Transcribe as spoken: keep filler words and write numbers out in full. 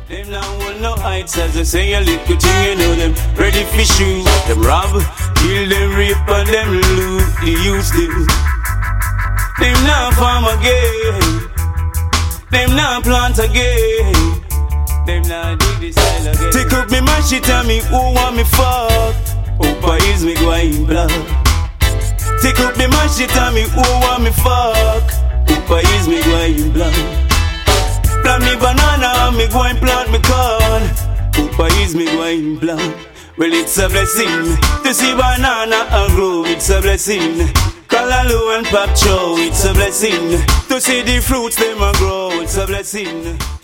Them now hold no heights as they say a little thing, you know them ready for shoot. Them rob, kill them, rape and them loot. The youths them. Them now farm again. Them now plant again. Them now dig this style again. Take up me man, she tell me who want me fuck. Opa is me going blood. Take up me man, she tell me who want me fuck. Opa is me going blood. Plant me banana, me go and plant me corn. Opa is me going plant. Well, it's a blessing to see banana and grow. It's a blessing. Callaloo and Pop Chow. It's a blessing to see the fruits them a grow. It's a blessing.